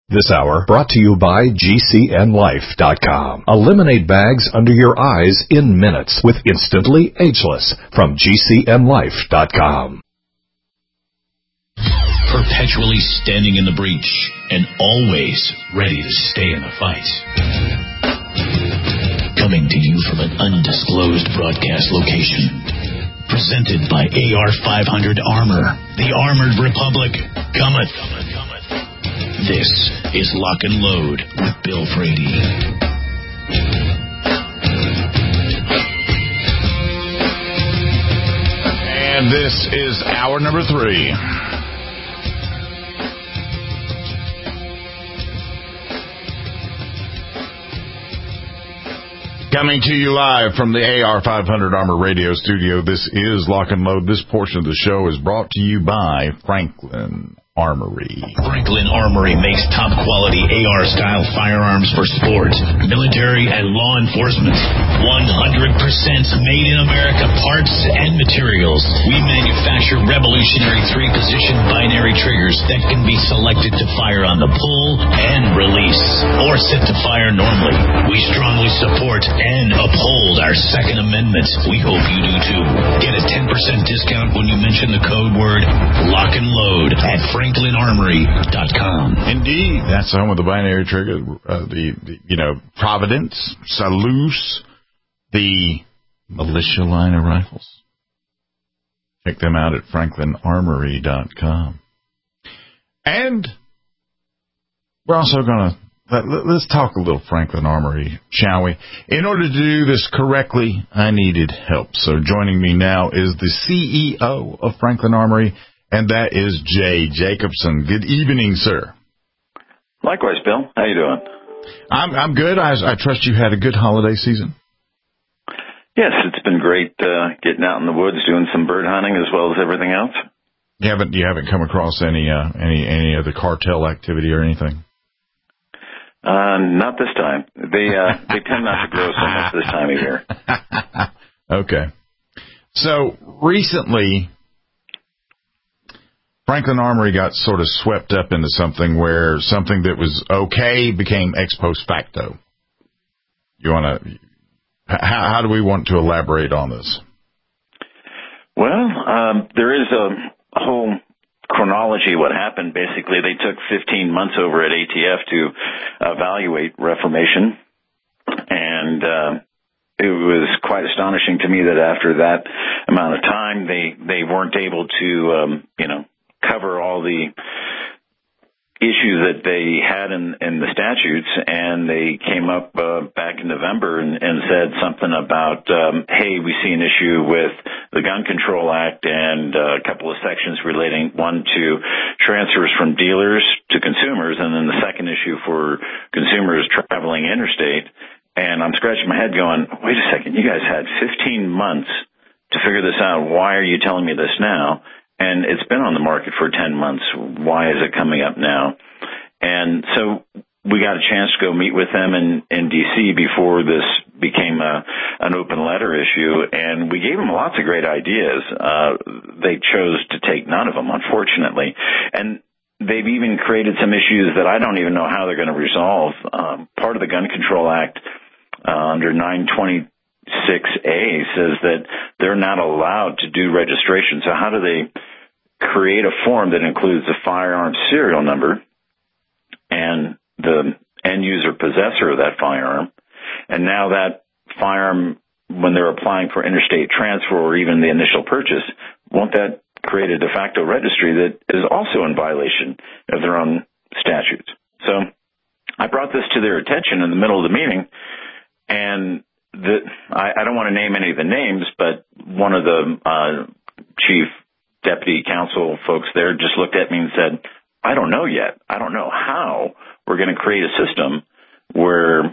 This hour brought to you by GCNLife.com. Eliminate bags under your eyes in minutes with Instantly Ageless from GCNLife.com. Perpetually standing in the breach and always ready to stay in the fight. Coming to you from an undisclosed broadcast location. Presented by AR-500 Armor. The Armored Republic cometh. This is Lock and Load with Bill Frady. And this is hour number 3. Coming to you live from the AR-500 Armor Radio Studio. This is Lock and Load. This portion of the show is brought to you by Franklin Armory. Franklin Armory makes top-quality AR-style firearms for sport, military, and law enforcement. 100% made in America parts and materials. We manufacture revolutionary 3-position binary triggers that can be selected to fire on the pull and release, or set to fire normally. We strongly support and uphold our Second Amendment. We hope you do too. Get a 10% discount when you mention the code word Lock and Load at FranklinArmory.com. Indeed, that's the home of the binary trigger, Providence, Salus, the militia line of rifles. Check them out at FranklinArmory.com. And we're also going to, let's talk a little Franklin Armory, shall we? In order to do this correctly, I needed help. So joining me now is the CEO of Franklin Armory, and that is Jay Jacobson. Good evening, sir. Likewise, Bill. How you doing? I'm good. I trust you had a good holiday season. Yes, it's been great getting out in the woods, doing some bird hunting as well as everything else. You haven't come across any of the cartel activity or anything? Not this time. They tend not to grow so much this time of year. Okay. So recently, Franklin Armory got sort of swept up into something where something that was okay became ex post facto. How do we want to elaborate on this? Well, there is a whole chronology. What happened, basically, they took 15 months over at ATF to evaluate reformation, and it was quite astonishing to me that after that amount of time, they weren't able to, cover all the issues that they had in the statutes, and they came up back in November and said something about, hey, we see an issue with the Gun Control Act and a couple of sections relating, one, to transfers from dealers to consumers, and then the second issue for consumers traveling interstate. And I'm scratching my head going, wait a second, you guys had 15 months to figure this out. Why are you telling me this now? And it's been on the market for 10 months. Why is it coming up now? And so we got a chance to go meet with them in D.C. before this became an open letter issue, and we gave them lots of great ideas. They chose to take none of them, unfortunately. And they've even created some issues that I don't even know how they're going to resolve. Part of the Gun Control Act under 926A says that they're not allowed to do registration. So how do they create a form that includes the firearm serial number and the end user possessor of that firearm? And now that firearm, when they're applying for interstate transfer or even the initial purchase, won't that create a de facto registry that is also in violation of their own statutes? So I brought this to their attention in the middle of the meeting, and I don't want to name any of the names, but one of the chief deputy counsel folks there just looked at me and said, I don't know yet. I don't know how we're going to create a system where,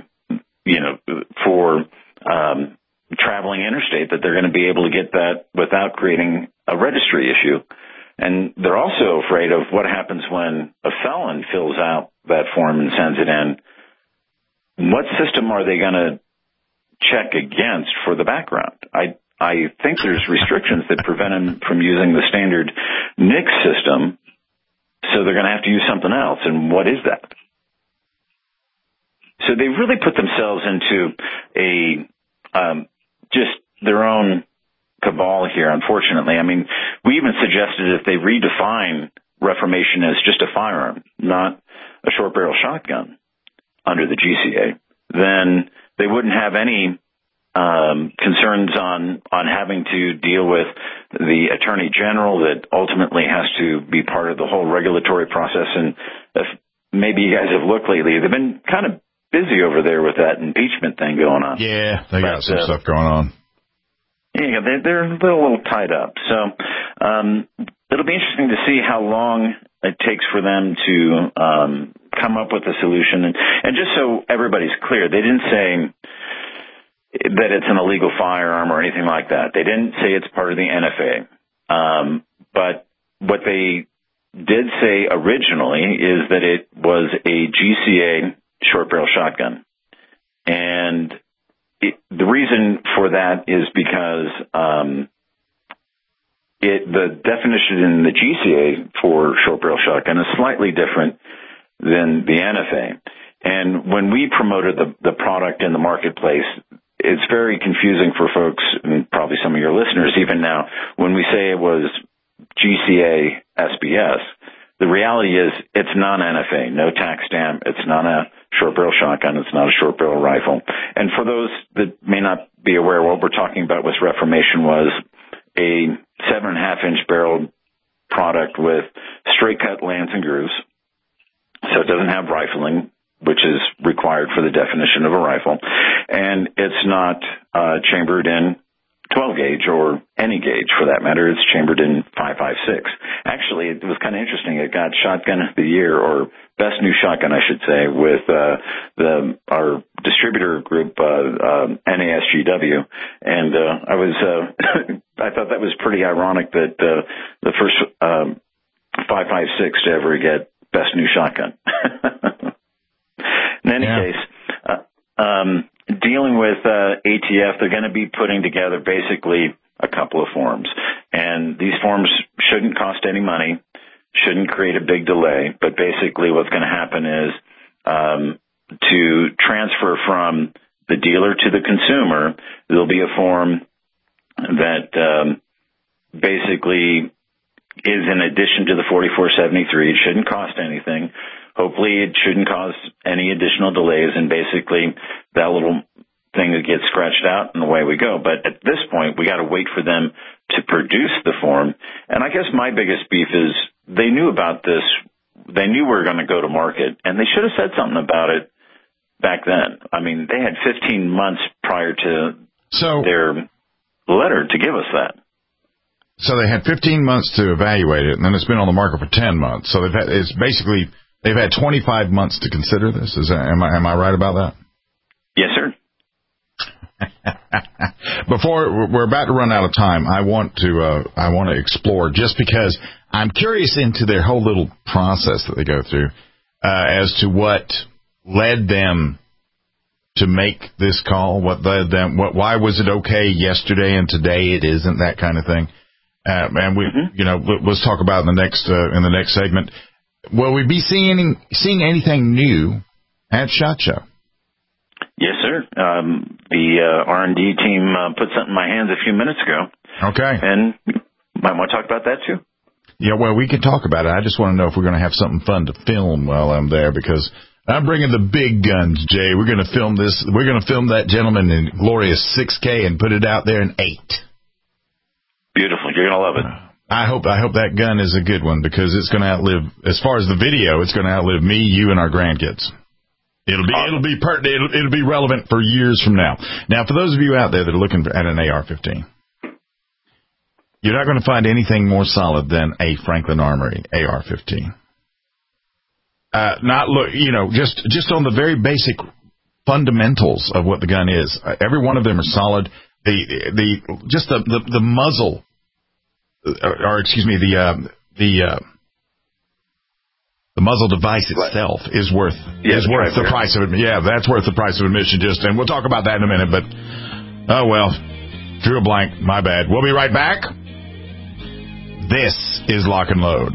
for traveling interstate, that they're going to be able to get that without creating a registry issue. And they're also afraid of what happens when a felon fills out that form and sends it in. What system are they going to check against for the background? I think there's restrictions that prevent them from using the standard NICS system, so they're going to have to use something else. And what is that? So they really put themselves into just their own cabal here, unfortunately. I mean, we even suggested if they redefine Reformation as just a firearm, not a short barrel shotgun under the GCA, then they wouldn't have any concerns on having to deal with the Attorney General that ultimately has to be part of the whole regulatory process. And if maybe you guys have looked lately, they've been kind of busy over there with that impeachment thing going on. Yeah, they got some stuff going on. Yeah, they're a little tied up. So it'll be interesting to see how long it takes for them to come up with a solution. And just so everybody's clear, they didn't say that it's an illegal firearm or anything like that. They didn't say it's part of the NFA. But what they did say originally is that it was a GCA short barrel shotgun. And the reason for that is because the definition in the GCA for short barrel shotgun is slightly different than the NFA. And when we promoted the product in the marketplace, it's very confusing for folks, and probably some of your listeners even now, when we say it was GCA SBS. The reality is it's non-NFA, no tax stamp. It's not a short barrel shotgun. It's not a short barrel rifle. And for those that may not be aware, what we're talking about with Reformation was a 7.5-inch barrel product with straight cut lance and grooves. So it doesn't have rifling, which is required for the definition of a rifle. And it's not chambered in 12 gauge or any gauge for that matter. It's chambered in 5.56. Actually, it was kind of interesting. It got Shotgun of the Year, or Best New Shotgun, I should say, with our distributor group, NASGW. And I thought that was pretty ironic that the first 5.56 to ever get Best New Shotgun. In any case, dealing with ATF, they're going to be putting together basically a couple of forms. And these forms shouldn't cost any money, shouldn't create a big delay, but basically what's going to happen is to transfer from the dealer to the consumer, there'll be a form that basically is in addition to the 4473. It shouldn't cost anything. Hopefully it shouldn't cause any additional delays, and basically that little thing that gets scratched out and away we go. But at this point, we got to wait for them to produce the form. And I guess my biggest beef is they knew about this. They knew we were going to go to market, and they should have said something about it back then. I mean, they had 15 months prior to their letter to give us that. So they had 15 months to evaluate it, and then it's been on the market for 10 months. So they've had 25 months to consider this. Am I right about that? Yes, sir. Before we're about to run out of time, I want to explore, just because I'm curious into their whole little process that they go through as to what led them to make this call. Why was it okay yesterday and today it isn't, that kind of thing. And we, let's talk about in the next segment. Will we be seeing anything new at SHOT Show? Yes, sir. The R&D team put something in my hands a few minutes ago. Okay. And might want to talk about that, too. Yeah, well, we can talk about it. I just want to know if we're going to have something fun to film while I'm there, because I'm bringing the big guns, Jay. We're going to film this. We're going to film that gentleman in glorious 6K and put it out there in 8. Beautiful. You're going to love it. I hope that gun is a good one, because it's going to outlive, as far as the video, it's going to outlive me, you, and our grandkids. It'll be pertinent. It'll be relevant for years from now. Now, for those of you out there that are looking at an AR-15, you're not going to find anything more solid than a Franklin Armory AR-15. Just on the very basic fundamentals of what the gun is. Every one of them are solid. The muzzle, or excuse me, the muzzle device itself is worth the price of admission. Yeah, that's worth the price of admission. And we'll talk about that in a minute. But drew a blank. My bad. We'll be right back. This is Lock and Load.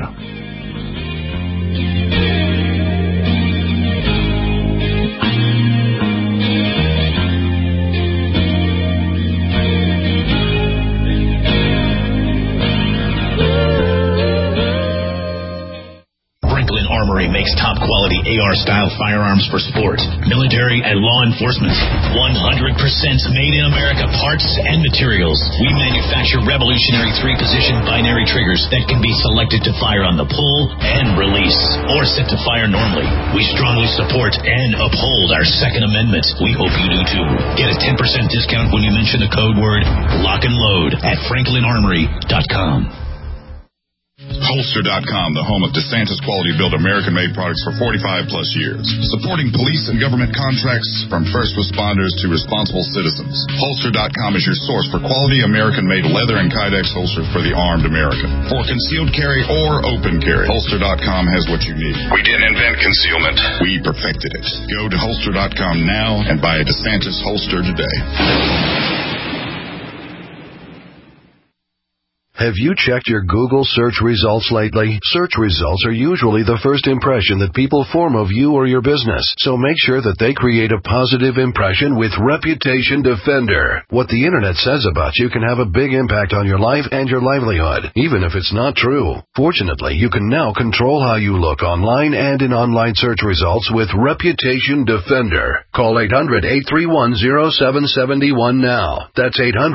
AR-style firearms for sport, military, and law enforcement. 100% made in America parts and materials. We manufacture revolutionary 3-position binary triggers that can be selected to fire on the pull and release, or set to fire normally. We strongly support and uphold our Second Amendment. We hope you do too. Get a 10% discount when you mention the code word Lock and Load at FranklinArmory.com. Holster.com, the home of DeSantis Quality Built American-made products for 45-plus years. Supporting police and government contracts from first responders to responsible citizens. Holster.com is your source for quality American-made leather and Kydex holsters for the armed American. For concealed carry or open carry, Holster.com has what you need. We didn't invent concealment. We perfected it. Go to Holster.com now and buy a DeSantis holster today. Have you checked your Google search results lately? Search results are usually the first impression that people form of you or your business, so make sure that they create a positive impression with Reputation Defender. What the internet says about you can have a big impact on your life and your livelihood, even if it's not true. Fortunately, you can now control how you look online and in online search results with Reputation Defender. Call 800-831-0771 now. That's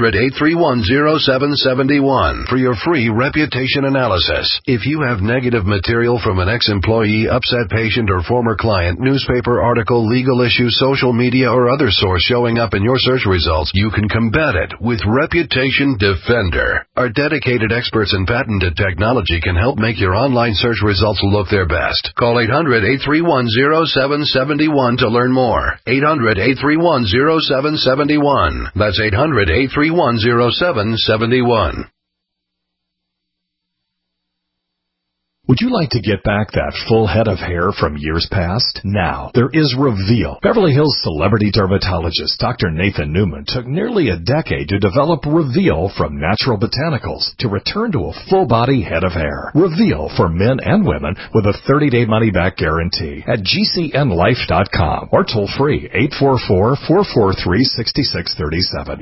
800-831-0771. For your free reputation analysis. If you have negative material from an ex-employee, upset patient, or former client, newspaper article, legal issue, social media, or other source showing up in your search results, you can combat it with Reputation Defender. Our dedicated experts in patented technology can help make your online search results look their best. Call 800-831-0771 to learn more. 800-831-0771. That's 800-831-0771. Would you like to get back that full head of hair from years past? Now, there is Reveal. Beverly Hills celebrity dermatologist Dr. Nathan Newman took nearly a decade to develop Reveal from natural botanicals to return to a full-body head of hair. Reveal for men and women with a 30-day money-back guarantee at GCNlife.com or toll-free 844-443-6637.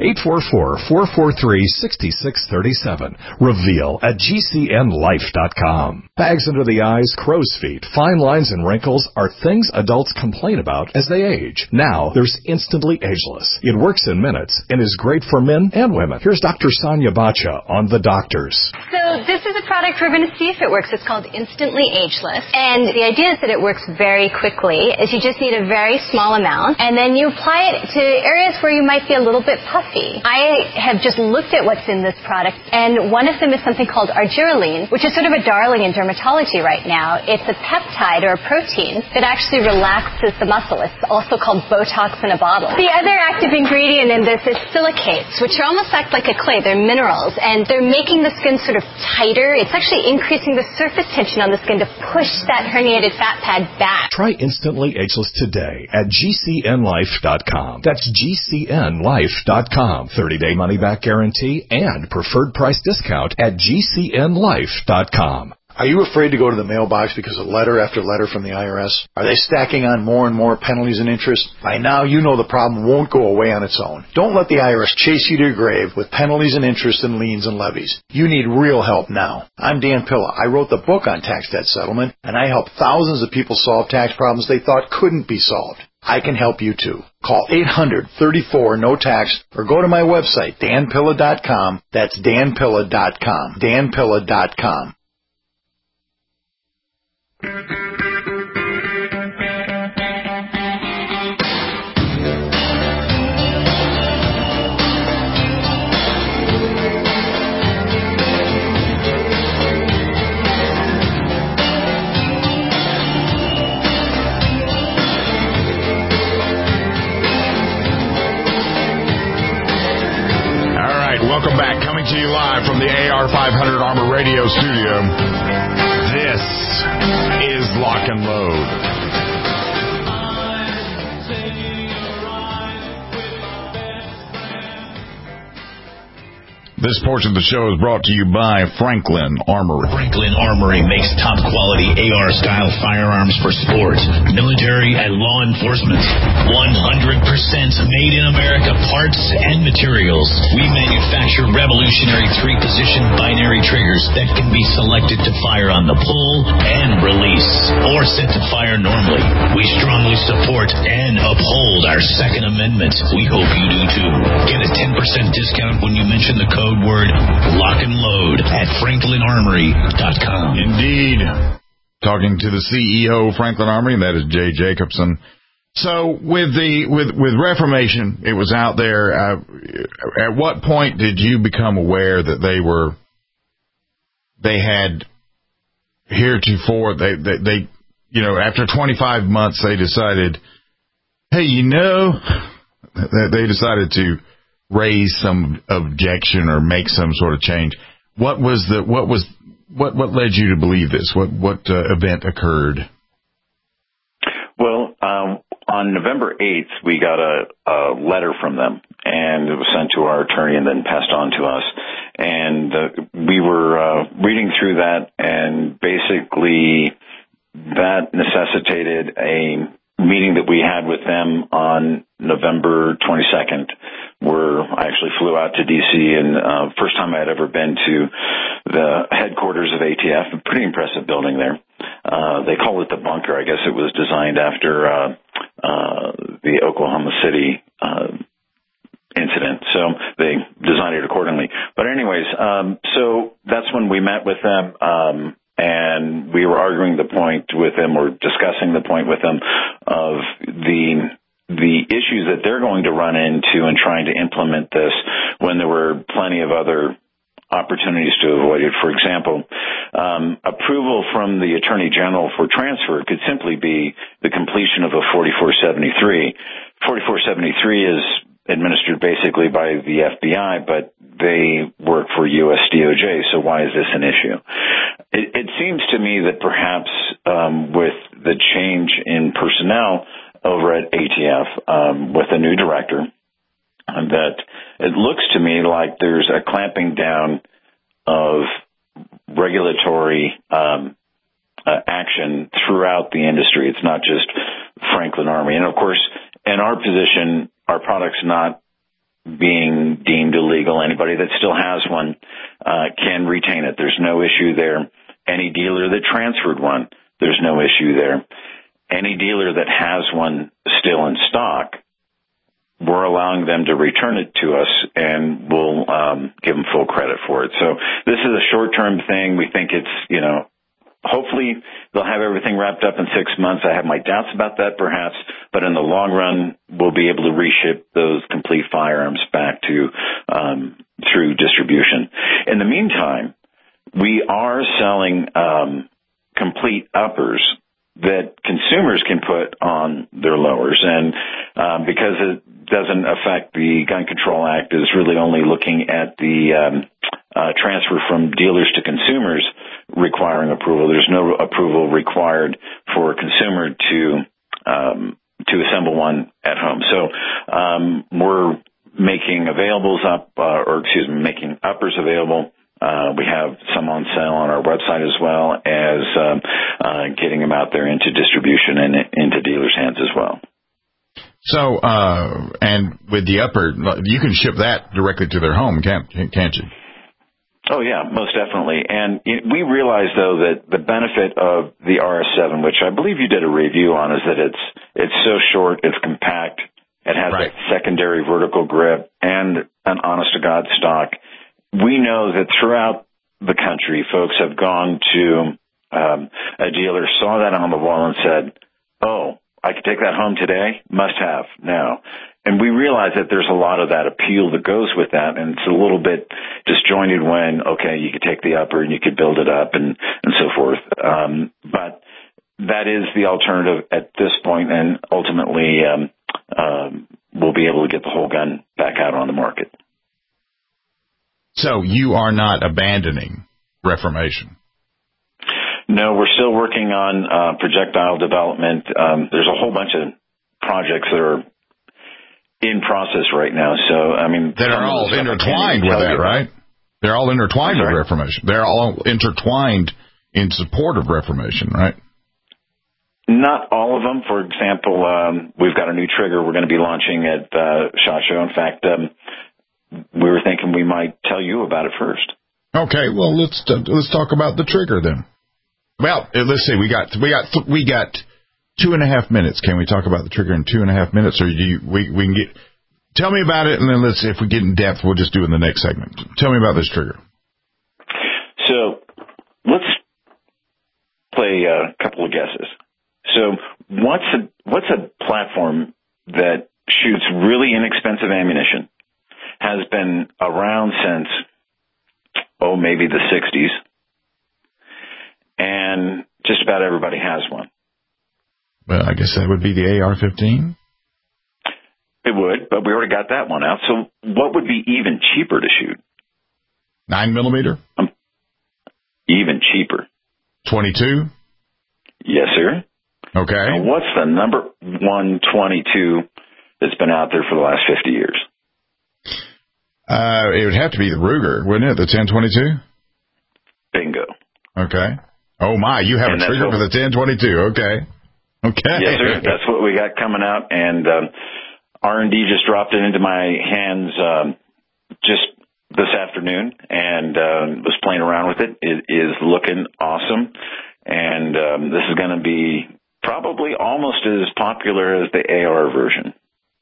844-443-6637. Reveal at GCNlife.com. Bags under the eyes, crow's feet, fine lines, and wrinkles are things adults complain about as they age. Now, there's Instantly Ageless. It works in minutes and is great for men and women. Here's Dr. Sonia Bacha on The Doctors. So this is a product we're going to see if it works. It's called Instantly Ageless. And the idea is that it works very quickly. Is you just need a very small amount, and then you apply it to areas where you might be a little bit puffy. I have just looked at what's in this product, and one of them is something called argireline, which is sort of a darling in dermatology right now. It's a peptide or a protein that actually relaxes the muscle. It's also called Botox in a bottle. The other active ingredient in this is silicates, which almost act like a clay. They're minerals, and they're making the skin sort of tighter. It's actually increasing the surface tension on the skin to push that herniated fat pad back. Try Instantly Ageless today at GCNlife.com. That's GCNlife.com. 30-day money-back guarantee and preferred price discount at GCNlife.com. Are you afraid to go to the mailbox because of letter after letter from the IRS? Are they stacking on more and more penalties and interest? By now, you know the problem won't go away on its own. Don't let the IRS chase you to your grave with penalties and interest and liens and levies. You need real help now. I'm Dan Pilla. I wrote the book on tax debt settlement, and I help thousands of people solve tax problems they thought couldn't be solved. I can help you too. Call 800-34-NO-TAX or go to my website, danpilla.com. That's danpilla.com. danpilla.com. Welcome back. Coming to you live from the AR500 Armor Radio studio. This is Lock and Load. This portion of the show is brought to you by Franklin Armory. Franklin Armory makes top-quality AR-style firearms for sport, military, and law enforcement. 100% made in America parts and materials. We manufacture revolutionary 3-position binary triggers that can be selected to fire on the pull and release, or set to fire normally. We strongly support and uphold our Second Amendment. We hope you do too. Get a 10% discount when you mention the code word lock and load at franklinarmory.com. Indeed. Talking to the CEO of Franklin Armory, and that is Jay Jacobson. So with Reformation, it was out there. At what point did you become aware that they had heretofore, they after 25 months, they decided, hey, they decided to raise some objection or make some sort of change. What led you to believe this? What event occurred? Well, on November 8th, we got a letter from them, and it was sent to our attorney and then passed on to us. And we were reading through that, and basically that necessitated a meeting that we had with them on November 22nd, where I actually flew out to D.C. and first time I had ever been to the headquarters of ATF, a pretty impressive building there. They call it the bunker. I guess it was designed after the Oklahoma City incident, so they designed it accordingly. But anyways, so that's when we met with them, and we were arguing the point with them, or discussing the point with them, of the issues that they're going to run into in trying to implement this when there were plenty of other opportunities to avoid it. For example, approval from the Attorney General for transfer could simply be the completion of a 4473. 4473 is administered basically by the FBI, but they work for U.S. DOJ, so why is this an issue? It seems to me that perhaps with the change in personnel over at ATF, with a new director, that it looks to me like there's a clamping down of regulatory action throughout the industry. It's not just Franklin Armory. And, of course, in our position, our product's not being deemed illegal. Anybody that still has one can retain it. There's no issue there. Any dealer that transferred one, there's no issue there. Any dealer that has one still in stock, we're allowing them to return it to us, and we'll give them full credit for it. So this is a short-term thing. We think it's, hopefully they'll have everything wrapped up in 6 months. I have my doubts about that, perhaps, but in the long run, we'll be able to reship those complete firearms back to through distribution. In the meantime, we are selling complete uppers that consumers can put on their lowers, and because it doesn't affect the Gun Control Act, is really only looking at the transfer from dealers to consumers requiring approval. There's no approval required for a consumer to assemble one at home. So we're making making uppers available. We have some on sale on our website, as well as getting them out there into distribution and into dealers' hands as well. So, and with the upper, you can ship that directly to their home, can't you? Oh, yeah, most definitely. And we realize, though, that the benefit of the RS7, which I believe you did a review on, is that it's so short, it's compact, it has that secondary vertical grip, and an honest-to-God stock. We know that throughout the country, folks have gone to a dealer, saw that on the wall, and said, oh, I could take that home today? Must have now. And we realize that there's a lot of that appeal that goes with that, and it's a little bit disjointed when, okay, you could take the upper and you could build it up and so forth. But that is the alternative at this point, and ultimately we'll be able to get the whole gun back out on the market. So you are not abandoning Reformation? No, we're still working on projectile development. There's a whole bunch of projects that are in process right now. So, I mean, that are all intertwined with that, right? They're all intertwined with Reformation. They're all intertwined in support of Reformation, right? Not all of them. For example, we've got a new trigger we're going to be launching at SHOT Show. In fact, we were thinking we might tell you about it first. Okay, well let's talk about the trigger then. Well, let's see. We got 2.5 minutes. Can we talk about the trigger in 2.5 minutes, or we can get? Tell me about it, and then if we get in depth, we'll just do it in the next segment. Tell me about this trigger. So let's play a couple of guesses. So what's a platform that shoots really inexpensive ammunition, has been around since, maybe the 60s, and just about everybody has one? Well, I guess that would be the AR-15. It would, but we already got that one out. So what would be even cheaper to shoot? 9mm? Even cheaper. 22? Yes, sir. Okay. Now, what's the number one 22 that's been out there for the last 50 years? It would have to be the Ruger, wouldn't it? The 10-22? Bingo. Okay. Oh, my. You have a trigger for the 10-22. Okay. Okay. Yes, sir. That's what we got coming out. And R&D just dropped it into my hands just this afternoon and was playing around with it. It is looking awesome. And this is going to be probably almost as popular as the AR version.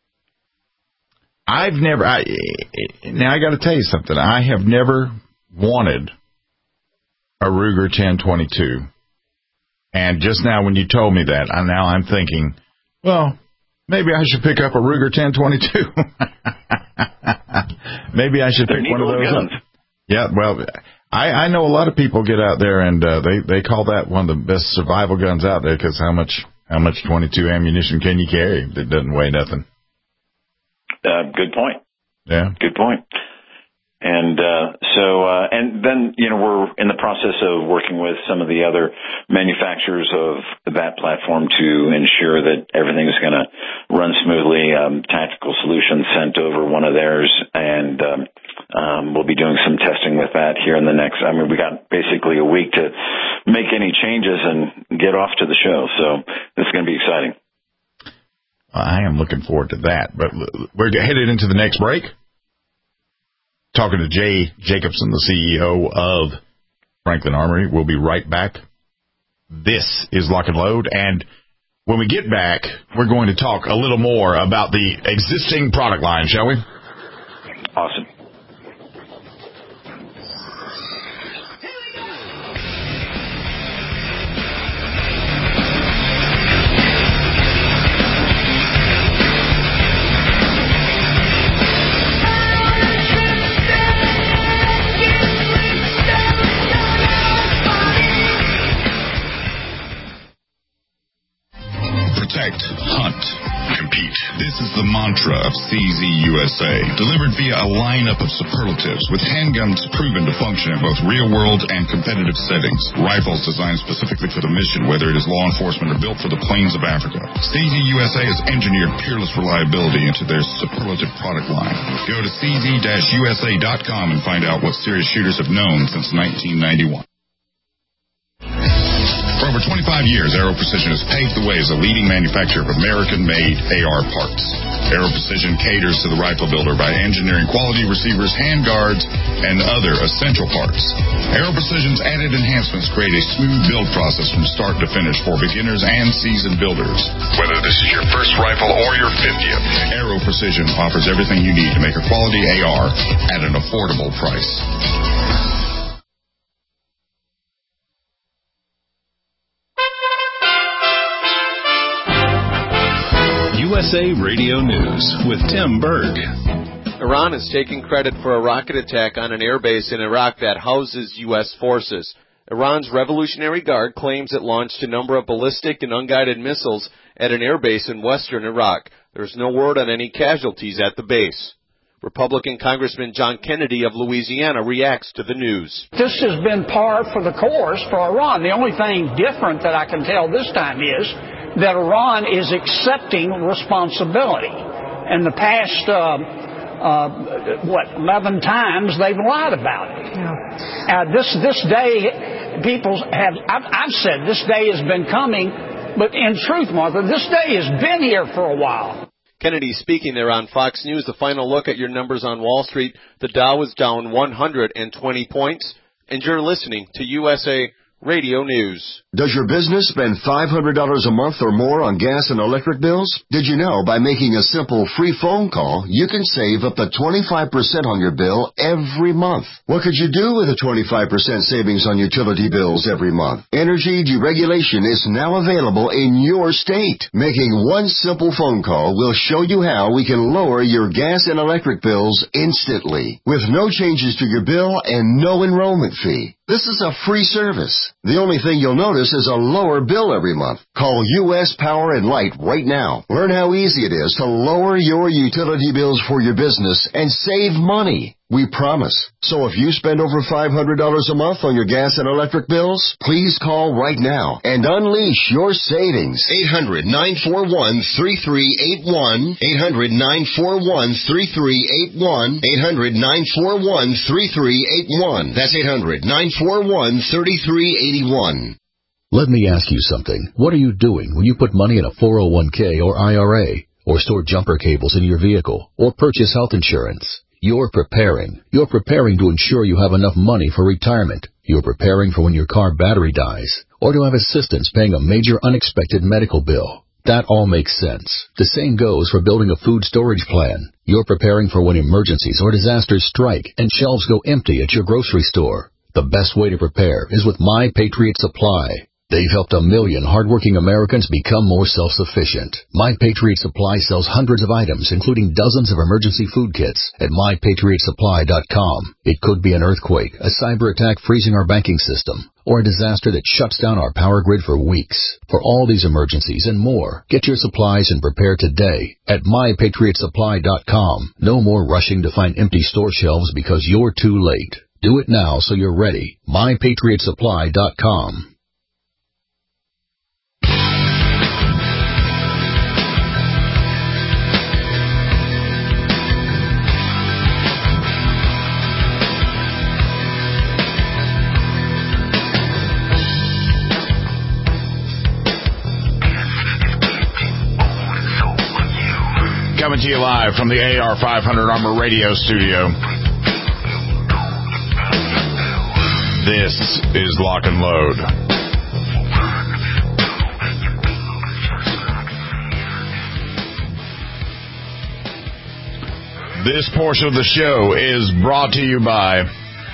Now I got to tell you something. I have never wanted a Ruger 10-22. And just now when you told me that, I'm thinking, well, maybe I should pick up a Ruger 10-22. Maybe I should pick one of those up. Yeah, well, I know a lot of people get out there and they call that one of the best survival guns out there because how much 22 ammunition can you carry that doesn't weigh nothing? Good point. Yeah. Good point. And and then, we're in the process of working with some of the other manufacturers of that platform to ensure that everything's going to run smoothly. Tactical Solutions sent over one of theirs, and we'll be doing some testing with that here in the next. We got basically a week to make any changes and get off to the show. So this is going to be exciting. I am looking forward to that. But we're headed into the next break. Talking to Jay Jacobson, the CEO of Franklin Armory. We'll be right back. This is Lock and Load. And when we get back, we're going to talk a little more about the existing product line, shall we? Awesome. Hunt, compete. This is the mantra of CZ USA, delivered via a lineup of superlatives with handguns proven to function in both real-world and competitive settings. Rifles designed specifically for the mission, whether it is law enforcement or built for the plains of Africa. CZ USA has engineered peerless reliability into their superlative product line. Go to cz-usa.com and find out what serious shooters have known since 1991. For over 25 years, Aero Precision has paved the way as a leading manufacturer of American-made AR parts. Aero Precision caters to the rifle builder by engineering quality receivers, handguards, and other essential parts. Aero Precision's added enhancements create a smooth build process from start to finish for beginners and seasoned builders. Whether this is your first rifle or your 50th, Aero Precision offers everything you need to make a quality AR at an affordable price. USA Radio News with Tim Berg. Iran is taking credit for a rocket attack on an airbase in Iraq that houses U.S. forces. Iran's Revolutionary Guard claims it launched a number of ballistic and unguided missiles at an airbase in western Iraq. There's no word on any casualties at the base. Republican Congressman John Kennedy of Louisiana reacts to the news. This has been par for the course for Iran. The only thing different that I can tell this time is that Iran is accepting responsibility. In the past 11 times they've lied about it. Yeah. This day, I've said this day has been coming, but in truth, Martha, this day has been here for a while. Kennedy speaking there on Fox News. The final look at your numbers on Wall Street. The Dow was down 120 points. And you're listening to USA Radio News. Does your business spend $500 a month or more on gas and electric bills? Did you know by making a simple free phone call, you can save up to 25% on your bill every month? What could you do with a 25% savings on utility bills every month? Energy deregulation is now available in your state. Making one simple phone call will show you how we can lower your gas and electric bills instantly, with no changes to your bill and no enrollment fee. This is a free service. The only thing you'll notice is a lower bill every month. Call U.S. Power and Light right now. Learn how easy it is to lower your utility bills for your business and save money. We promise. So if you spend over $500 a month on your gas and electric bills, please call right now and unleash your savings. 800-941-3381. 800-941-3381. 800-941-3381. That's 800-941-3381. Let me ask you something. What are you doing when you put money in a 401k or IRA, or store jumper cables in your vehicle, or purchase health insurance? You're preparing. You're preparing to ensure you have enough money for retirement. You're preparing for when your car battery dies, or to have assistance paying a major unexpected medical bill. That all makes sense. The same goes for building a food storage plan. You're preparing for when emergencies or disasters strike and shelves go empty at your grocery store. The best way to prepare is with My Patriot Supply. They've helped 1 million hardworking Americans become more self-sufficient. My Patriot Supply sells hundreds of items, including dozens of emergency food kits at MyPatriotSupply.com. It could be an earthquake, a cyber attack freezing our banking system, or a disaster that shuts down our power grid for weeks. For all these emergencies and more, get your supplies and prepare today at MyPatriotSupply.com. No more rushing to find empty store shelves because you're too late. Do it now so you're ready. MyPatriotSupply.com. Coming to you live from the AR500 Armor Radio Studio. This is Lock and Load. This portion of the show is brought to you by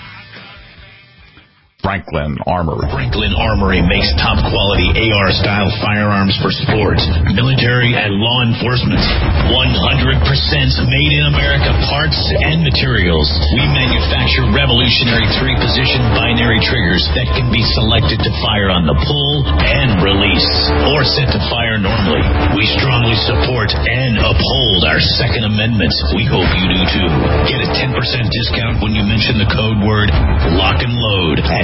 Franklin Armory. Franklin Armory makes top-quality AR-style firearms for sports, military, and law enforcement. 100% made in America parts and materials. We manufacture revolutionary 3-position binary triggers that can be selected to fire on the pull and release, or set to fire normally. We strongly support and uphold our Second Amendment. We hope you do too. Get a 10% discount when you mention the code word Lock and Load at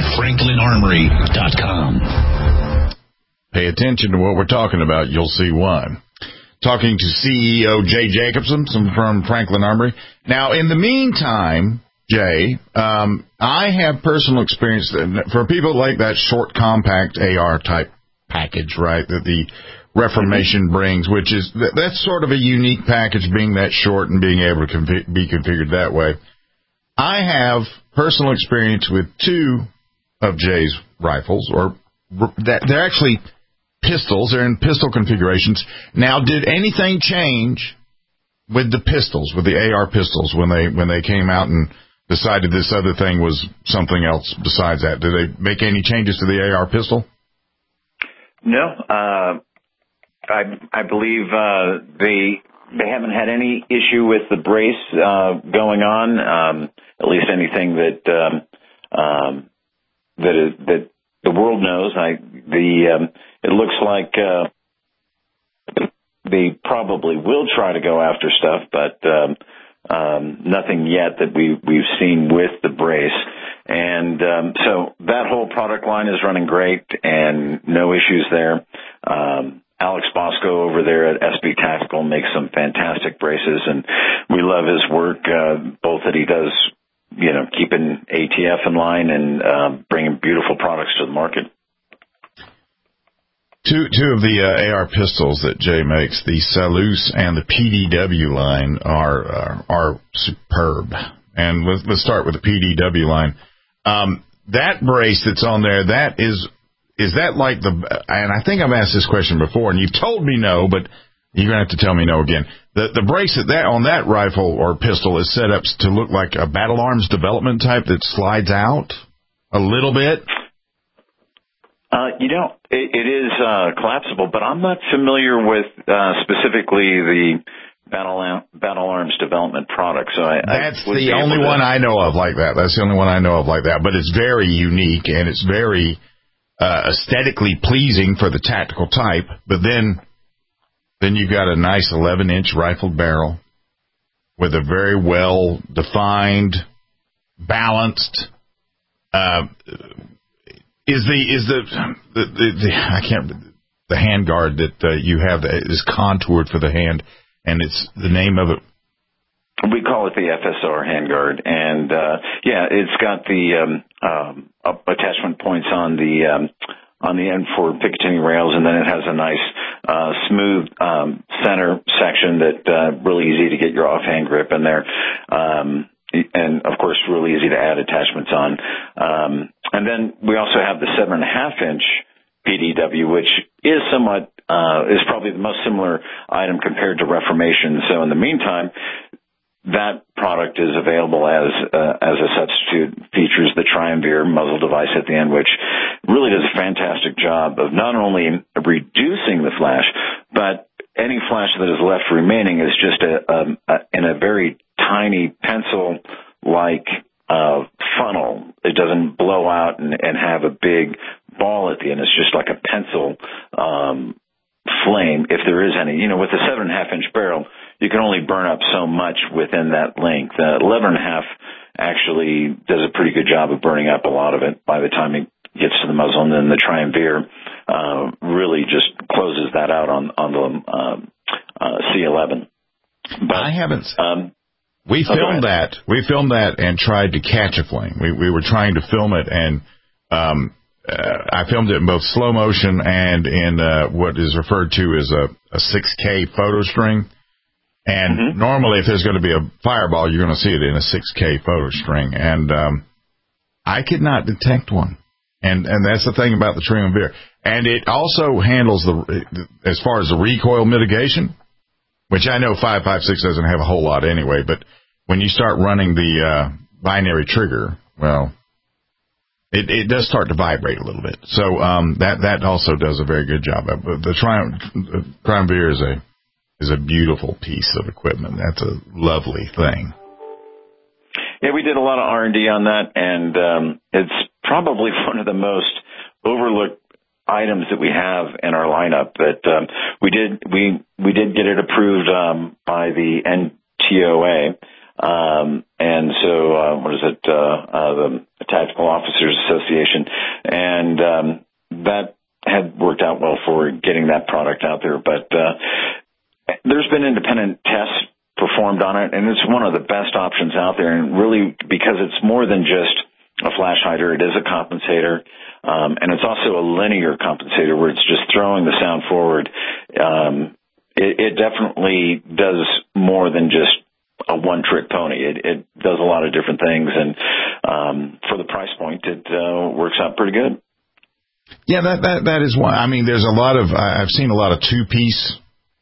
FranklinArmory.com. Pay attention to what we're talking about. You'll see why. Talking to CEO Jay Jacobson from Franklin Armory. Now, in the meantime, Jay, I have personal experience for people like that short, compact AR type package, right, that the Reformation brings, which is that's sort of a unique package, being that short and being able to be configured that way. I have personal experience with 2 of Jay's rifles, or they're actually pistols. They're in pistol configurations. Now, did anything change with the pistols, with the AR pistols, when they came out and decided this other thing was something else besides that? Did they make any changes to the AR pistol? No. I believe they haven't had any issue with the brace going on. At least anything that the world knows. It looks like they probably will try to go after stuff, but nothing yet that we've seen with the brace. And so that whole product line is running great, and no issues there. Alex Bosco over there at SB Tactical makes some fantastic braces, and we love his work, both that he does, keeping ATF in line and bringing beautiful products to the market. Two of the AR pistols that Jay makes, the Salus and the PDW line, are superb. And let's start with the PDW line. That brace that's on there, that is that like and I think I've asked this question before, and you've told me no, but you're going to have to tell me no again. The brace on that rifle or pistol is set up to look like a Battle Arms development type that slides out a little bit. It is collapsible, but I'm not familiar with specifically the Battle Arms development product. So that's the only one I know of like that. That's the only one I know of like that. But it's very unique, and it's very aesthetically pleasing for the tactical type. But then you've got a nice 11-inch rifled barrel with a very well-defined, balanced. The handguard that you have that is contoured for the hand, and it's the name of it. We call it the FSR handguard, and it's got the attachment points on the end for picatinny rails, and then it has a nice smooth center section that really easy to get your offhand grip in there. And of course, really easy to add attachments on. And then we also have the 7.5-inch PDW, which is is probably the most similar item compared to Reformation. So in the meantime, that product is available as a substitute. Features the Triumvir muzzle device at the end, which really does a fantastic job of not only reducing the flash, but any flash that is left remaining is just in a very tiny pencil-like funnel. It doesn't blow out and have a big ball at the end. It's just like a pencil flame, if there is any. With the 7.5-inch barrel, you can only burn up so much within that length. 11.5 actually does a pretty good job of burning up a lot of it by the time it gets to the muzzle, and then the Triumvir really just closes that out on the C11. But I haven't. We filmed that. We filmed that and tried to catch a flame. We were trying to film it, and I filmed it in both slow motion and in what is referred to as a 6K photo string. And normally, if there's going to be a fireball, you're going to see it in a 6K photo string. And I could not detect one. And that's the thing about the Triumvir. And it also handles as far as the recoil mitigation, which I know 5.56 doesn't have a whole lot anyway, but when you start running the binary trigger, well, it does start to vibrate a little bit. So that also does a very good job. The Triumvir is a beautiful piece of equipment. That's a lovely thing. Yeah, we did a lot of R&D on that, and it's probably one of the most overlooked items that we have in our lineup. That we did get it approved by the NTOA, and so what is it? The Tactical Officers Association, and that had worked out well for getting that product out there. But there's been independent tests performed on it, and it's one of the best options out there. And really, because it's more than just a flash hider, it is a compensator, and it's also a linear compensator where it's just throwing the sound forward. It definitely does more than just a one-trick pony. It does a lot of different things, and for the price point, it works out pretty good. Yeah, that is why. I mean, there's a lot of I've seen a lot of two-piece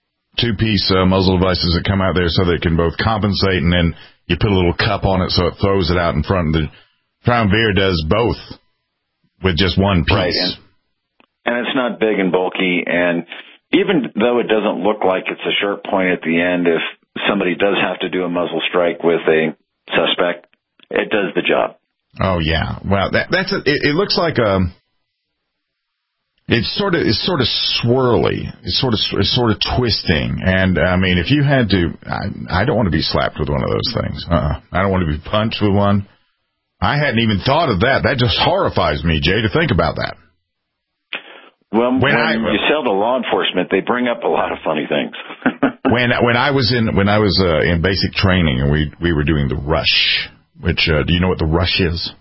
muzzle devices that come out there so they can both compensate, and then you put a little cup on it so it throws it out in front. The Triumvir does both with just one piece. Right, and it's not big and bulky, and even though it doesn't look like it's a sharp point at the end, if somebody does have to do a muzzle strike with a suspect, it does the job. Oh yeah, well it looks like it's sort of swirly. It's sort of twisting. And I mean, if you had to, I don't want to be slapped with one of those things. I don't want to be punched with one. I hadn't even thought of that. That just horrifies me, Jay, to think about that. Well, when you sell to law enforcement, they bring up a lot of funny things. when I was in basic training, and we were doing the rush, which do you know what the rush is?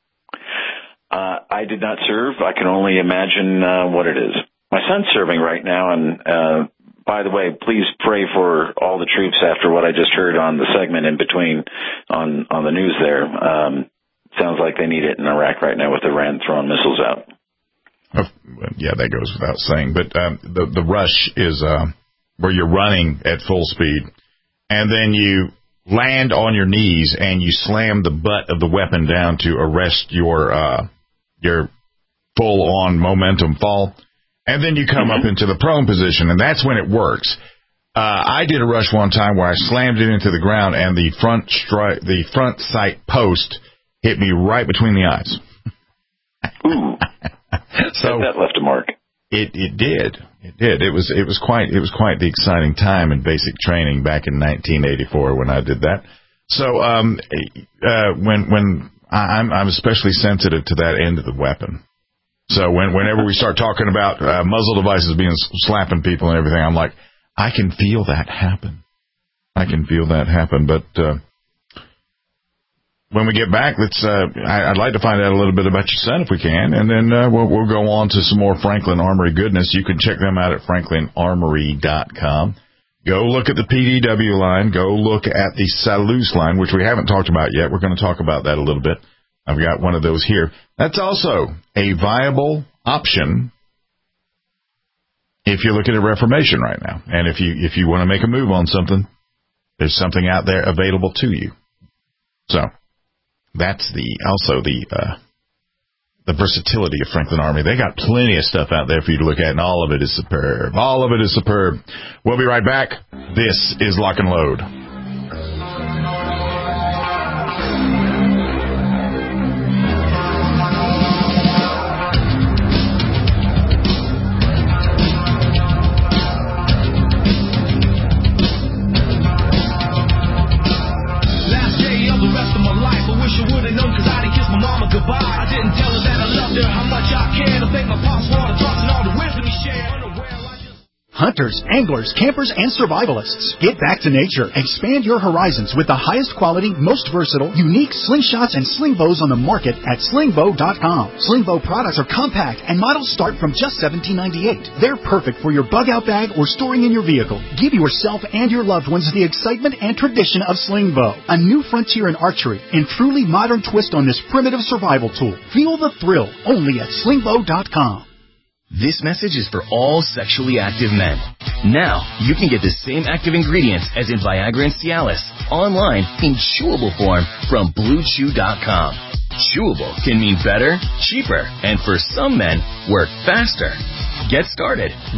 I did not serve. I can only imagine what it is. My son's serving right now, and by the way, please pray for all the troops after what I just heard on the segment in between on the news there. Sounds like they need it in Iraq right now with Iran throwing missiles out. Yeah, that goes without saying. But the rush is where you're running at full speed, and then you land on your knees and you slam the butt of the weapon down to arrest your full-on momentum fall, and then you come up into the prone position, and that's when it works. I did a rush one time where I slammed it into the ground, and the front sight post hit me right between the eyes. Ooh. So that left a mark. It did. It was quite the exciting time in basic training back in 1984 when I did that. So when I'm especially sensitive to that end of the weapon. So whenever we start talking about muzzle devices being slapping people and everything, I'm like, I can feel that happen. But when we get back, I'd like to find out a little bit about your son if we can, and then we'll go on to some more Franklin Armory goodness. You can check them out at franklinarmory.com. Go look at the PDW line. Go look at the Salus line, which we haven't talked about yet. We're going to talk about that a little bit. I've got one of those here. That's also a viable option if you're looking at Reformation right now. And if you want to make a move on something, there's something out there available to you. So that's the versatility of Franklin Armory. They got plenty of stuff out there for you to look at, and all of it is superb. We'll be right back. This is Lock and Load. Hunters, anglers, campers, and survivalists. Get back to nature. Expand your horizons with the highest quality, most versatile, unique slingshots and sling bows on the market at slingbow.com. Sling bow products are compact and models start from just $17.98. They're perfect for your bug out bag or storing in your vehicle. Give yourself and your loved ones the excitement and tradition of sling bow. A new frontier in archery and truly modern twist on this primitive survival tool. Feel the thrill only at slingbow.com. This message is for all sexually active men. Now, you can get the same active ingredients as in Viagra and Cialis online in chewable form from BlueChew.com. Chewable can mean better, cheaper, and for some men, work faster. Get started 100%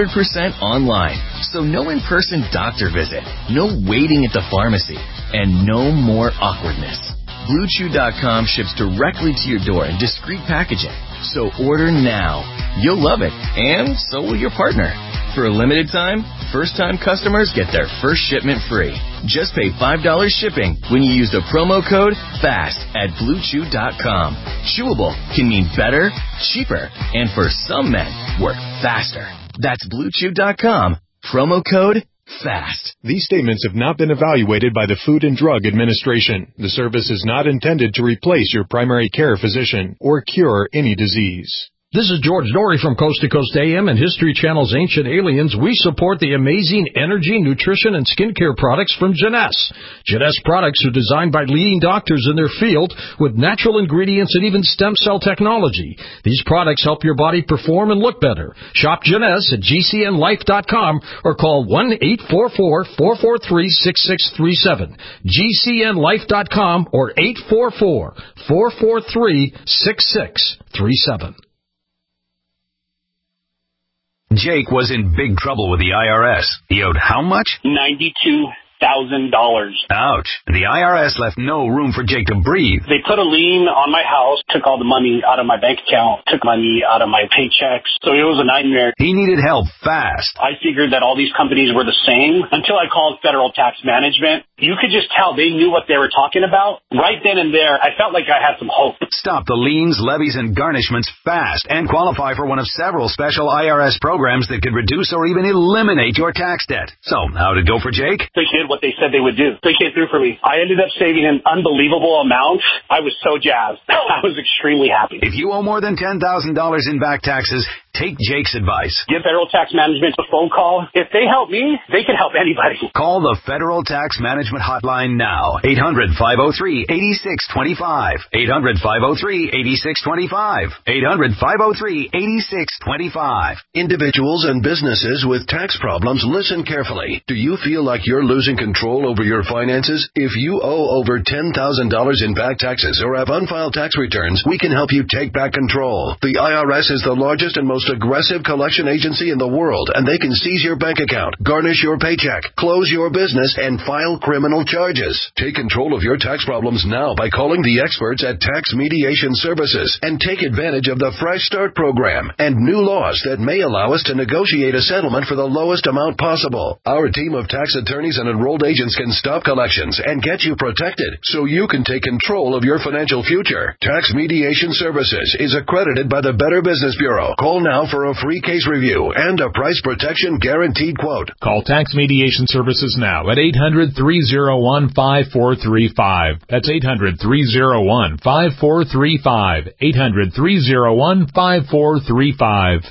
online. So no in-person doctor visit, no waiting at the pharmacy, and no more awkwardness. BlueChew.com ships directly to your door in discreet packaging. So order now. You'll love it, and so will your partner. For a limited time, first-time customers get their first shipment free. Just pay $5 shipping when you use the promo code FAST at BlueChew.com. Chewable can mean better, cheaper, and for some men, work faster. That's BlueChew.com. Promo code FAST. These statements have not been evaluated by the Food and Drug Administration. The service is not intended to replace your primary care physician or cure any disease. This is George Norrie from Coast to Coast AM and History Channel's Ancient Aliens. We support the amazing energy, nutrition, and skincare products from Jeunesse. Jeunesse products are designed by leading doctors in their field with natural ingredients and even stem cell technology. These products help your body perform and look better. Shop Jeunesse at GCNlife.com or call 1-844-443-6637. GCNlife.com or 844-443-6637. Jake was in big trouble with the IRS. He owed how much? $92,000. Ouch. The IRS left no room for Jake to breathe. They put a lien on my house, took all the money out of my bank account, took money out of my paychecks. So it was a nightmare. He needed help fast. I figured that all these companies were the same until I called Federal Tax Management. you could just tell they knew what they were talking about. Right then and there, I felt like I had some hope. Stop the liens, levies, and garnishments fast and qualify for one of several special IRS programs that could reduce or even eliminate your tax debt. So, how'd it go for Jake? They did what they said they would do. They came through for me. I ended up saving an unbelievable amount. I was so jazzed. I was extremely happy. If you owe more than $10,000 in back taxes, take Jake's advice. Give Federal Tax Management a phone call. If they help me, they can help anybody. Call the Federal Tax Management Hotline now. 800-503-8625. 800-503-8625. 800-503-8625. Individuals and businesses with tax problems, listen carefully. Do you feel like you're losing control over your finances? If you owe over $10,000 in back taxes or have unfiled tax returns, we can help you take back control. The IRS is the largest and most aggressive collection agency in the world, and they can seize your bank account, garnish your paycheck, close your business, and file criminal charges. Take control of your tax problems now by calling the experts at Tax Mediation Services and take advantage of the Fresh Start program and new laws that may allow us to negotiate a settlement for the lowest amount possible. Our team of tax attorneys and enrolled agents can stop collections and get you protected so you can take control of your financial future. Tax Mediation Services is accredited by the Better Business Bureau. Call now for a free case review and a price protection guaranteed quote. Call Tax Mediation Services now at 800-301-5435. That's 800-301-5435. 800-301-5435.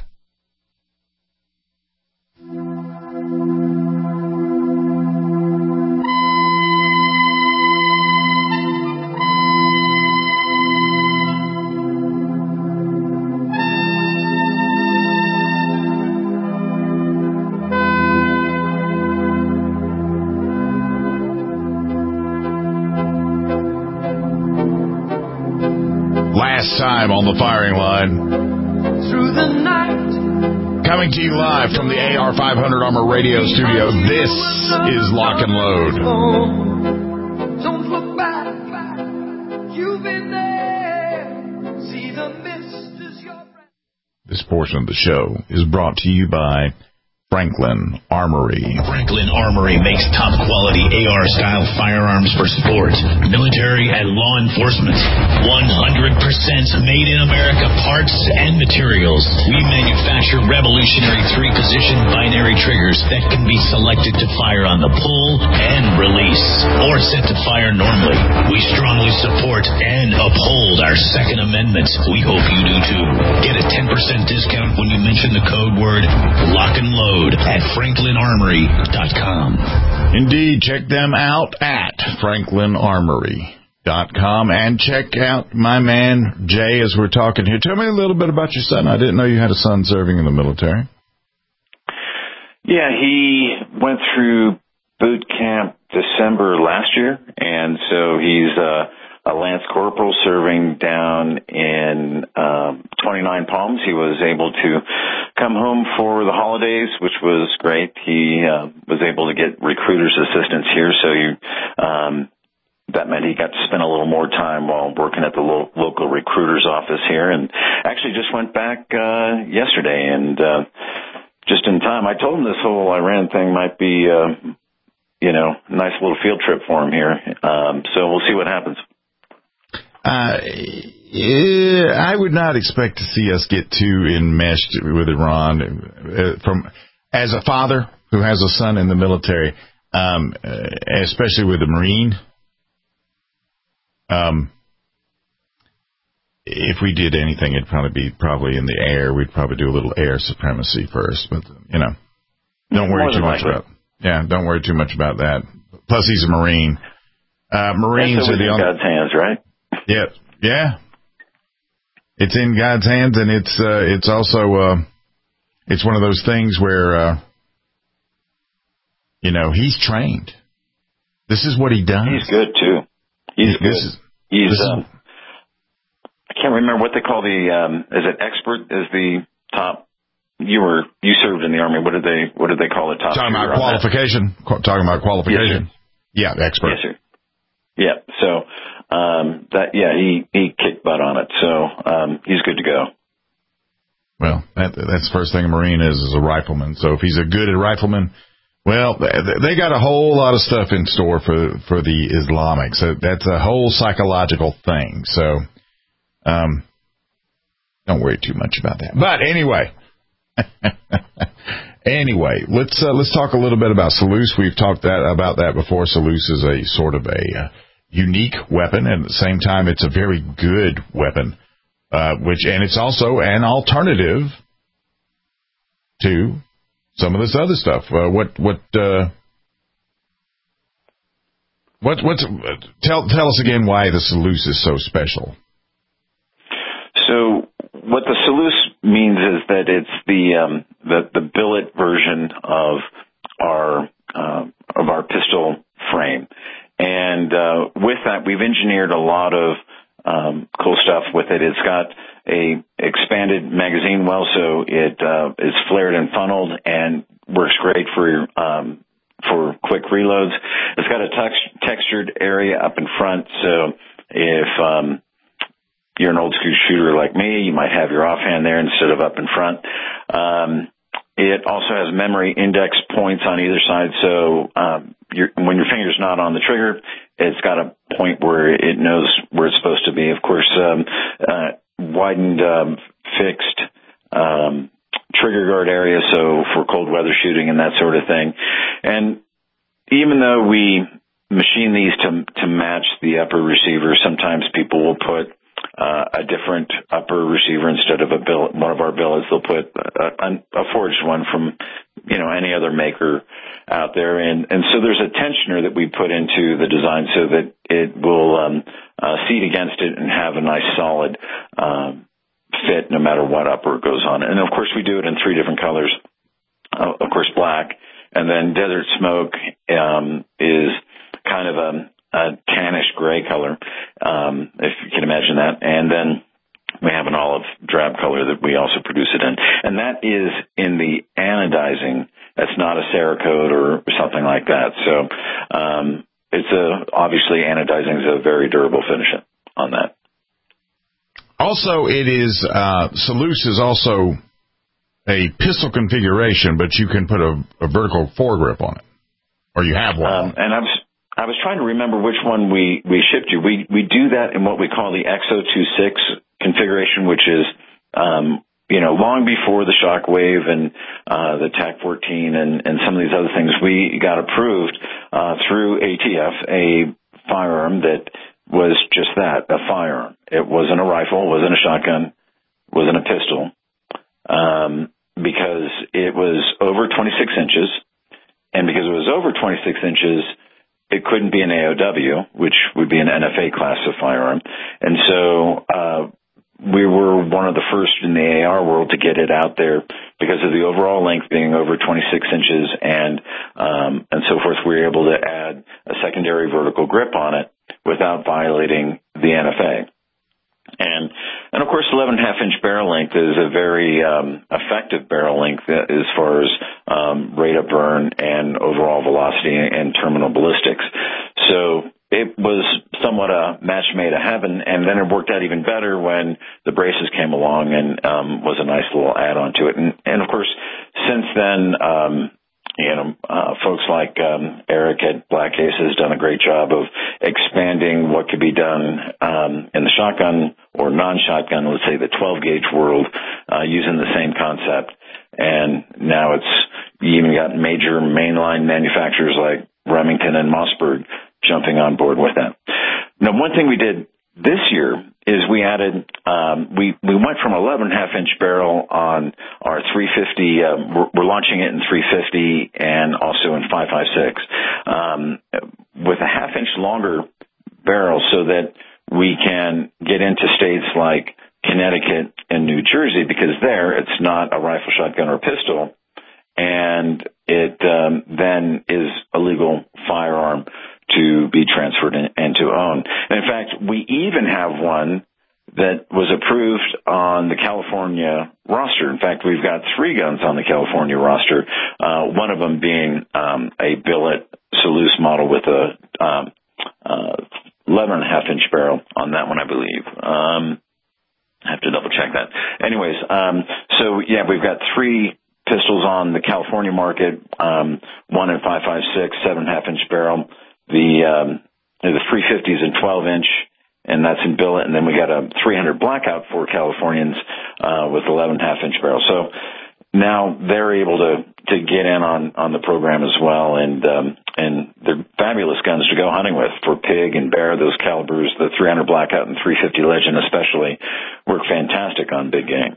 Last time on the firing line. Through the night. Coming to you live from the AR500 Armor Radio Studio. This is Lock and Load. Don't look back. You've been there. See the mist as your breath. This portion of the show is brought to you by Franklin Armory. Franklin Armory makes top-quality AR-style firearms for sport, military, and law enforcement. 100% made in America parts and materials. We manufacture revolutionary 3-position binary triggers that can be selected to fire on the pull and release, or set to fire normally. We strongly support and uphold our Second Amendment. We hope you do too. Get a 10% discount when you mention the code word Lock and Load at FranklinArmory.com. Indeed, check them out at FranklinArmory.com and check out my man Jay as we're talking here. Tell me a little bit about your son. I didn't know you had a son serving in the military. Yeah, he went through boot camp December last year, and so he's a Lance Corporal serving down in 29 Palms. He was able to come home for the holidays, which was great. He was able to get recruiter's assistance here, so that meant he got to spend a little more time while working at the local recruiter's office here, and actually just went back yesterday, and just in time. I told him this whole Iran thing might be, nice little field trip for him here, so we'll see what happens. I would not expect to see us get too enmeshed with Iran. As a father who has a son in the military, especially with a Marine, if we did anything, it'd probably be in the air. We'd probably do a little air supremacy first, but don't worry too much about. Yeah, don't worry too much about that. Plus, he's a Marine. Marines are the only. God's hands, right? Yeah. It's in God's hands, and it's also it's one of those things where he's trained. This is what he does. He's good too. He's good. I can't remember what they call the is it expert is the top. You served in the Army. What did they call it? Top. Talking about qualification. Talking about qualification. Yes, yeah, expert. Yes, sir. Yeah. So he kicked butt on it. So he's good to go. Well, that's the first thing a Marine is a rifleman. So if he's a good rifleman, Well, they got a whole lot of stuff in store for the Islamics. So that's a whole psychological thing. So, don't worry too much about that. But anyway, let's talk a little bit about Selous. We've talked about that before. Selous is a sort of a unique weapon, and at the same time, it's a very good weapon. And it's also an alternative to some of this other stuff. Tell us again why the Selous is so special. So what the Selous means is that it's the billet version of our pistol frame, and with that we've engineered a lot of cool stuff with it. It's got a expanded magazine well, so it is flared and funneled and works great for quick reloads. It's got a textured area up in front, so if you're an old school shooter like me, you might have your offhand there instead of up in front. It also has memory index points on either side, so when your finger's not on the trigger, it's got a point where it knows where it's supposed to be. Of course, widened fixed trigger guard area, so for cold weather shooting and that sort of thing. And even though we machine these to match the upper receiver, sometimes people will put a different upper receiver instead of one of our billets. They'll put a forged one from any other maker out there, and so there's a tensioner that we put into the design so that it will seat against it and have a nice solid fit no matter what upper goes on. And of course we do it in 3 different colors. Of course black, and then Desert Smoke is kind of a tannish gray color, if you can imagine that. And then we have an olive drab color that we also produce it in. And that is in the anodizing. That's not a Cerakote or something like that. So obviously anodizing is a very durable finish on that. Also, it is Selous is also a pistol configuration, but you can put a vertical foregrip on it, or you have one. And I was trying to remember which one we shipped you. We do that in what we call the X026 configuration, which is long before the Shockwave and the TAC-14 and some of these other things. We got approved through ATF a firearm that was just that, a firearm. It wasn't a rifle, wasn't a shotgun, wasn't a pistol, because it was over 26 inches, and because it was over 26 inches, it couldn't be an AOW, which would be an NFA class of firearm. And so we were one of the first in the AR world to get it out there because of the overall length being over 26 inches and so forth. We were able to add a secondary vertical grip on it without violating the NFA. And of course, 11.5-inch barrel length is a very effective barrel length as far as rate of burn and overall velocity and terminal ballistics. So it was somewhat a match made in heaven, and then it worked out even better when the braces came along and was a nice little add-on to it. And of course, since then, folks like Eric at Black Case has done a great job of expanding what could be done in the shotgun or non-shotgun, let's say the 12-gauge world, using the same concept. And now you even got major mainline manufacturers like Remington and Mossberg jumping on board with that. Now, one thing we did this year is we added, we went from 11.5-inch barrel on our 350, we're launching it in 350 and also in 5.56, with a half-inch longer barrel so that we can get into states like Connecticut and New Jersey, because there it's not a rifle, shotgun, or pistol, and it then is a legal firearm to be transferred and to own. And in fact, we even have one that was approved on the California roster. In fact, we've got 3 guns on the California roster, one of them being a billet Selous model with a 11.5-inch barrel on that one, I believe. I have to double check that. Anyways, so yeah, we've got 3 pistols on the California market, 1 and 5.56, 7.5-inch barrel. The 350s and 12-inch, and that's in billet. And then we got a 300 Blackout for Californians with 11.5-inch barrel. So now they're able to get in on the program as well, and they're fabulous guns to go hunting with for pig and bear. Those calibers, the 300 Blackout and 350 Legend especially, work fantastic on big game.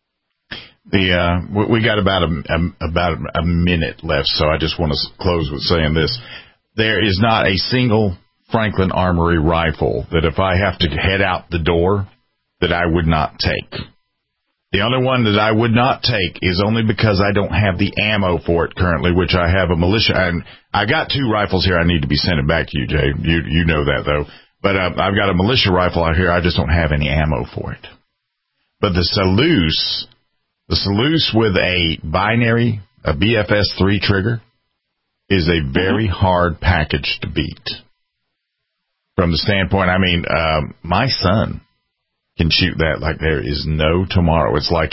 We got about a minute left, so I just want to close with saying this: there is not a single Franklin Armory rifle that if I have to head out the door that I would not take. The only one that I would not take is only because I don't have the ammo for it currently, which I have a militia. And I got 2 rifles here I need to be sending back to you, Jay. You know that, though. But I've got a militia rifle out here. I just don't have any ammo for it. But the Salus with a binary, a BFS-3 trigger, is a very hard package to beat. From the standpoint, I mean, my son can shoot that like there is no tomorrow. It's like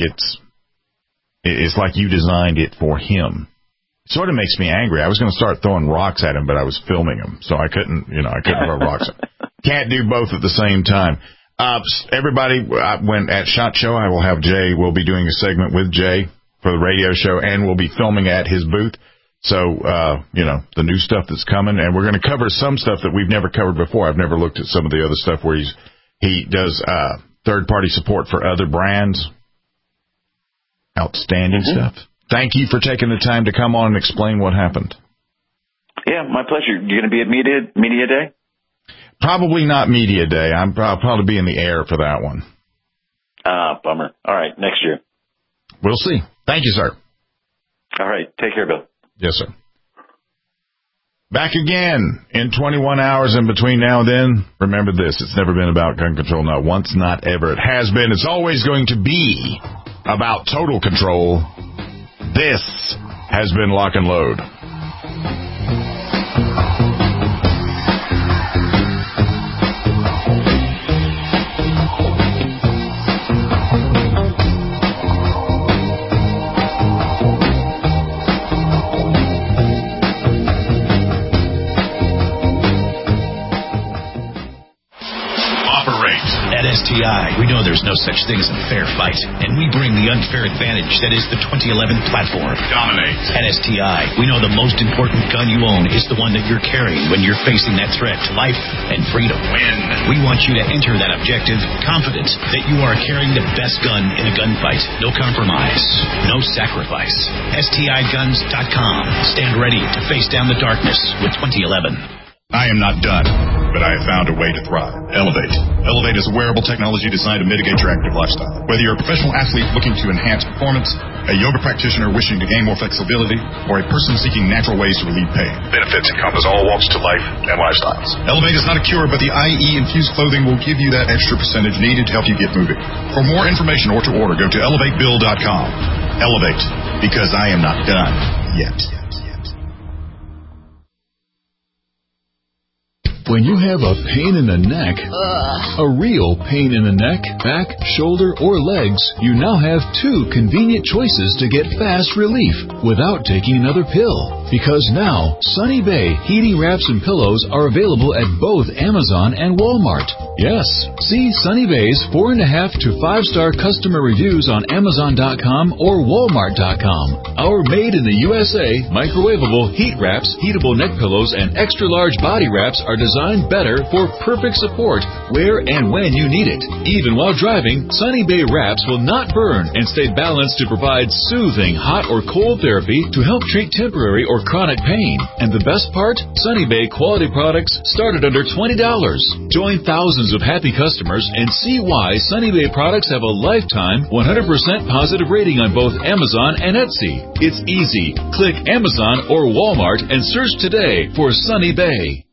you designed it for him. It sort of makes me angry. I was going to start throwing rocks at him, but I was filming him, so I couldn't throw rocks at him. Can't do both at the same time. Everybody, when at SHOT Show, I will have Jay. We'll be doing a segment with Jay for the radio show, and we'll be filming at his booth. So, the new stuff that's coming, and we're going to cover some stuff that we've never covered before. I've never looked at some of the other stuff where he does third-party support for other brands. Outstanding stuff. Thank you for taking the time to come on and explain what happened. Yeah, my pleasure. You're going to be at Media Day? Probably not Media Day. I'll probably be in the air for that one. Bummer. All right, next year. We'll see. Thank you, sir. All right, take care, Bill. Yes, sir. Back again in 21 hours in between now and then. Remember this, it's never been about gun control, not once, not ever. It has been. It's always going to be about total control. This has been Lock and Load. STI, we know there's no such thing as a fair fight, and we bring the unfair advantage that is the 2011 platform. Dominate. At STI, we know the most important gun you own is the one that you're carrying when you're facing that threat to life and freedom. Win. We want you to enter that objective confident that you are carrying the best gun in a gunfight. No compromise, no sacrifice. STIguns.com. Stand ready to face down the darkness with 2011. I am not done, but I have found a way to thrive. Elevate. Elevate is a wearable technology designed to mitigate your active lifestyle. Whether you're a professional athlete looking to enhance performance, a yoga practitioner wishing to gain more flexibility, or a person seeking natural ways to relieve pain, benefits encompass all walks to life and lifestyles. Elevate is not a cure, but the IE-infused clothing will give you that extra percentage needed to help you get moving. For more information or to order, go to elevatebill.com. Elevate, because I am not done yet. When you have a pain in the neck, a real pain in the neck, back, shoulder, or legs, you now have 2 convenient choices to get fast relief without taking another pill. Because now, Sunny Bay heating wraps and pillows are available at both Amazon and Walmart. Yes, see Sunny Bay's 4.5 to 5-star customer reviews on Amazon.com or Walmart.com. Our made in the USA microwavable heat wraps, heatable neck pillows, and extra large body wraps are designed better for perfect support where and when you need it. Even while driving, Sunny Bay wraps will not burn and stay balanced to provide soothing hot or cold therapy to help treat temporary or chronic pain. And the best part? Sunny Bay quality products start at under $20. Join thousands of happy customers and see why Sunny Bay products have a lifetime 100% positive rating on both Amazon and Etsy. It's easy. Click Amazon or Walmart and search today for Sunny Bay.